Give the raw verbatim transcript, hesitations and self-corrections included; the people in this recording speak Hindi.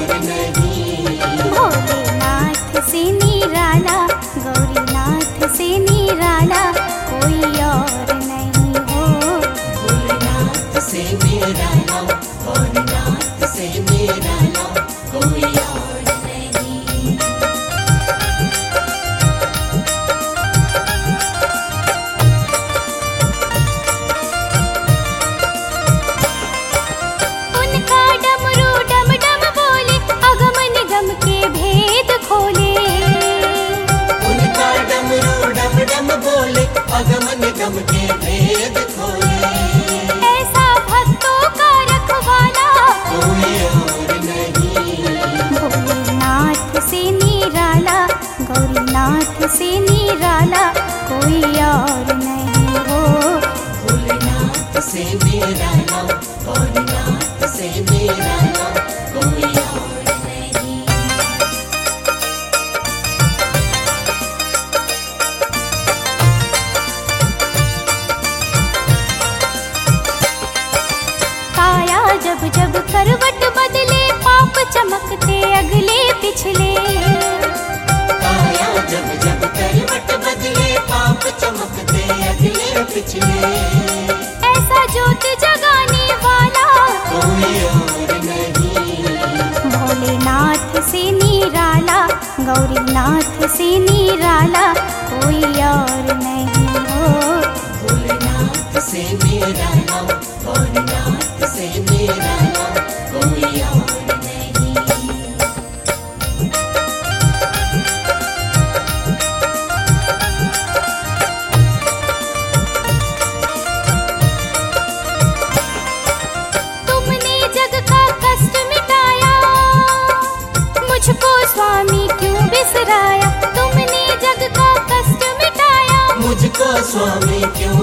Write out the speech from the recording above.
और नहीं। भोलेनाथ से निराला, गौरीनाथ से निराला कोई और नहीं हो। भोलेनाथ से निराला, गौरीनाथ से निराला कोई और नहीं। उनका डमरू डम डम बोले, अगम निगम के भेद खोले। उनका डमरू डम डम बोले, अगम निगम के भेद खोले। ऐसा भक्तों का रखवाला कोई और नहीं। भोलेनाथ से निराला, गौरीनाथ से निराला कोई और नहीं हो। भोलेनाथ से निराला, गौरीनाथ से निराला कोई और नहीं। काया जब जब करवट बदले, पाप चमकते अगले पिछले। काया जब जब करवट बदले, पाप चमकते अगले पिछले। ऐसा ज्योत जगाने वाला कोई और नहीं। भोलेनाथ से निराला, गौरीनाथ से निराला कोई और नहीं हो। भोलेनाथ से निराला, गौरीनाथ से निराला कोई और नहीं। तुमने जग का कष्ट मिटाया, मुझको स्वामी क्यों बिसराया। तुमने जग का कष्ट मिटाया, मुझको स्वामी क्यों